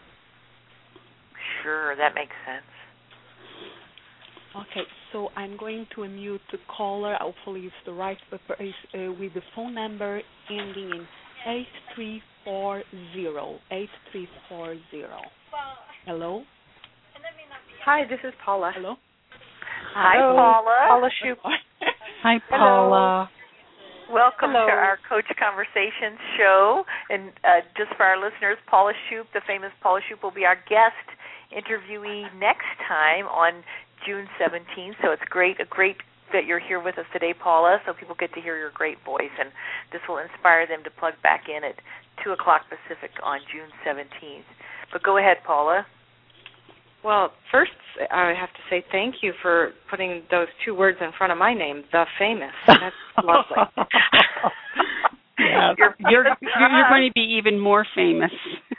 Sure, that makes sense. Okay, so I'm going to unmute the caller. Hopefully it's the right uh, with the phone number ending in eight three four zero. eight three four zero. Hello? Hi, this is Paula. Hello? Hi, Hello. Paula. Paula Shoup. Hi, Paula. Welcome Hello. to our Coach Conversations show. And uh, just for our listeners, Paula Shoup, the famous Paula Shoup, will be our guest interviewee next time on June seventeenth. So it's great, a great that you're here with us today, Paula, so people get to hear your great voice, and this will inspire them to plug back in at two o'clock Pacific on June seventeenth. But go ahead, Paula. Well, first, I have to say thank you for putting those two words in front of my name, the famous. That's lovely. Yeah, you're, you're, you're going to be even more famous.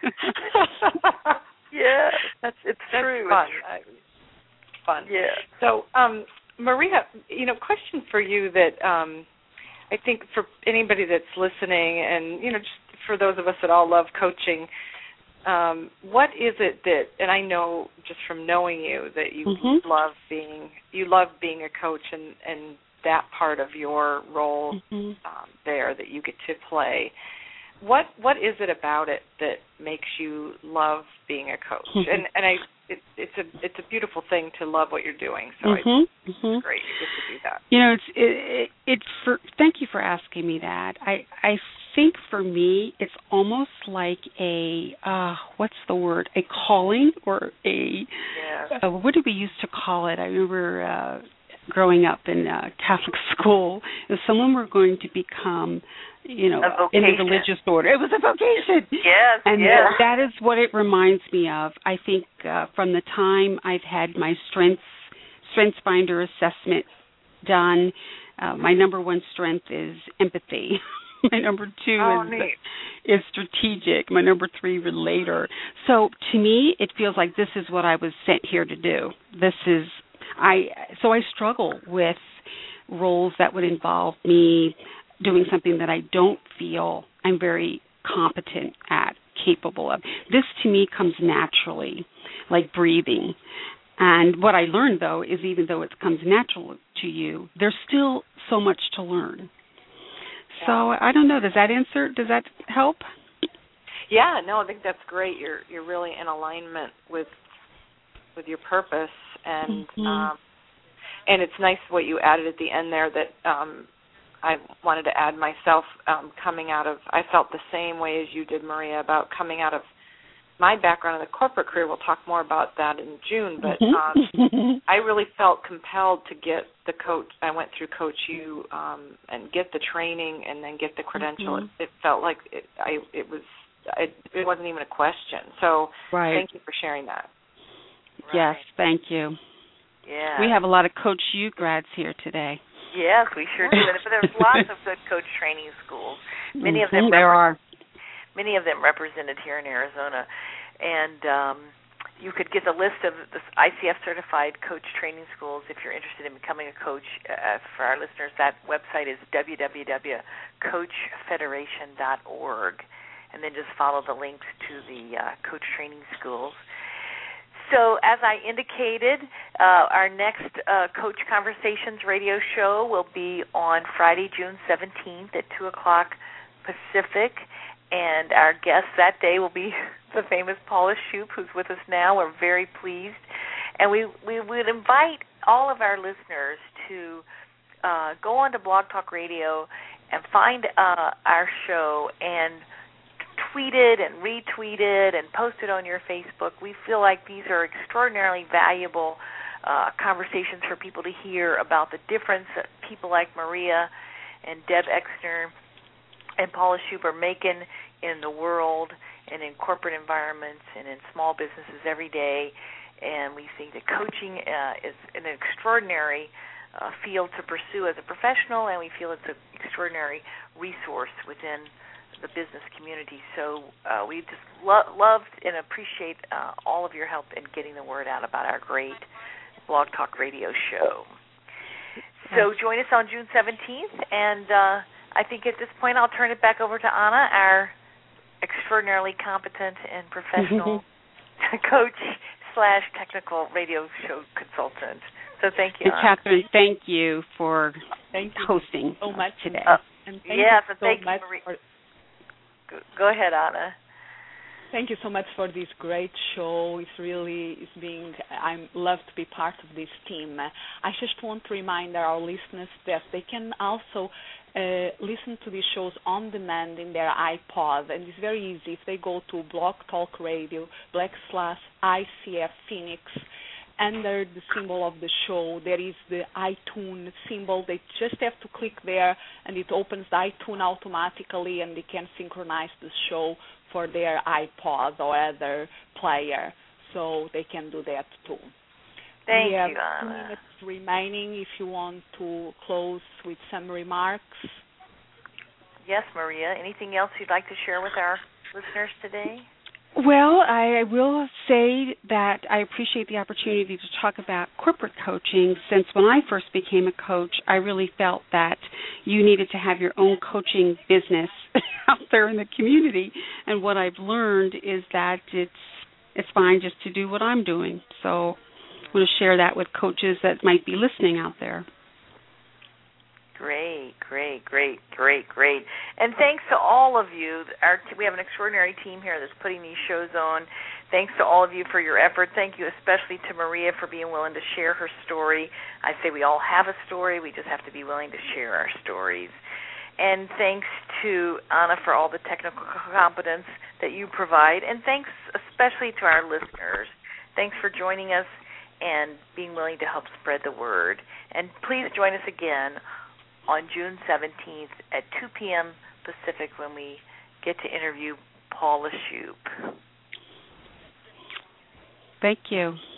Yeah, that's it's that's true. Fun. It's fun. Yeah. So, um, Maria, you know, question for you that um, I think for anybody that's listening, and you know, just for those of us that all love coaching. Um, what is it that, and I know just from knowing you that you mm-hmm. love being, you love being a coach, and, and that part of your role mm-hmm. um, there that you get to play. What what is it about it that makes you love being a coach? Mm-hmm. And and I, it, it's a it's a beautiful thing to love what you're doing. So mm-hmm. I, mm-hmm. it's great you get to do that. You know, it's it, it, it's for. Thank you for asking me that. I I. think for me it's almost like a uh what's the word a calling or a yeah. uh, what do we used to call it? I remember uh growing up in uh, Catholic school, if someone were going to become, you know, in the religious order, it was a vocation. Yes, and yes. that is what it reminds me of. I think uh, from the time I've had my strengths Strengths Finder assessment done, uh, my number one strength is empathy. My number two oh, is neat. is strategic. My number three, relator. So to me, it feels like this is what I was sent here to do. This is I. So I struggle with roles that would involve me doing something that I don't feel I'm very competent at, capable of. This to me comes naturally, like breathing. And what I learned, though, is even though it comes natural to you, there's still so much to learn. So I don't know. Does that answer? Does that help? Yeah. No, I think that's great. You're you're really in alignment with with your purpose, and mm-hmm. um, and it's nice what you added at the end there that um, I wanted to add myself um, coming out of, I felt the same way as you did, Maria, about coming out of my background in the corporate career. We'll talk more about that in June, but um, I really felt compelled to get the coach. I went through Coach U um, and get the training and then get the credential. Mm-hmm. It, it felt like it, I, it was, it, it wasn't even a question. So right. Thank you for sharing that. Right. Yes, thank you. Yeah. We have a lot of Coach U grads here today. Yes, we sure do. But there's lots of good coach training schools. Many of them mm-hmm, there repre- are. Many of them represented here in Arizona. And um, you could get the list of the I C F certified coach training schools if you're interested in becoming a coach. Uh, for our listeners, that website is w w w dot coach federation dot org. And then just follow the links to the uh, coach training schools. So as I indicated, uh, our next uh, Coach Conversations radio show will be on Friday, June seventeenth at two o'clock Pacific. And our guest that day will be the famous Paula Shoup, who's with us now. We're very pleased. And we, we would invite all of our listeners to uh, go on to Blog Talk Radio and find uh, our show and tweet it and retweet it and post it on your Facebook. We feel like these are extraordinarily valuable uh, conversations for people to hear about the difference that people like Maria and Deb Exner and Paula Shoup are making in the world and in corporate environments and in small businesses every day. And we think that coaching uh, is an extraordinary uh, field to pursue as a professional, and we feel it's an extraordinary resource within the business community. So uh, we just lo- loved and appreciate uh, all of your help in getting the word out about our great Blog Talk Radio show. So join us on June seventeenth, and uh, I think at this point I'll turn it back over to Anna, our extraordinarily competent and professional coach slash technical radio show consultant. So thank you, and Anna. Catherine, thank you for thank you hosting so much today. Uh, and thank yes, you and so thank much you, Marie. for Go ahead, Anna. Thank you so much for this great show. It's really, it's being, I love to be part of this team. I just want to remind our listeners that they can also uh, listen to these shows on demand in their iPod, and it's very easy. If they go to Blog Talk Radio, backslash I C F Phoenix, under the symbol of the show, there is the iTunes symbol. They just have to click there, and it opens the iTunes automatically, and they can synchronize the show for their iPod or other player, so they can do that too. Thank we have you, two Anna. minutes remaining if you want to close with some remarks. Yes, Maria. Anything else you'd like to share with our listeners today? Well, I will say that I appreciate the opportunity to talk about corporate coaching, since when I first became a coach, I really felt that you needed to have your own coaching business out there in the community. And what I've learned is that it's it's fine just to do what I'm doing. So I want to share that with coaches that might be listening out there. Great, great, great, great, great. And thanks to all of you. Our we have an extraordinary team here that's putting these shows on. Thanks to all of you for your effort. Thank you especially to Maria for being willing to share her story. I say we all have a story. We just have to be willing to share our stories. And thanks to Anna for all the technical competence that you provide. And thanks especially to our listeners. Thanks for joining us and being willing to help spread the word. And please join us again on June seventeenth at two p.m. Pacific when we get to interview Paula Shoup. Thank you.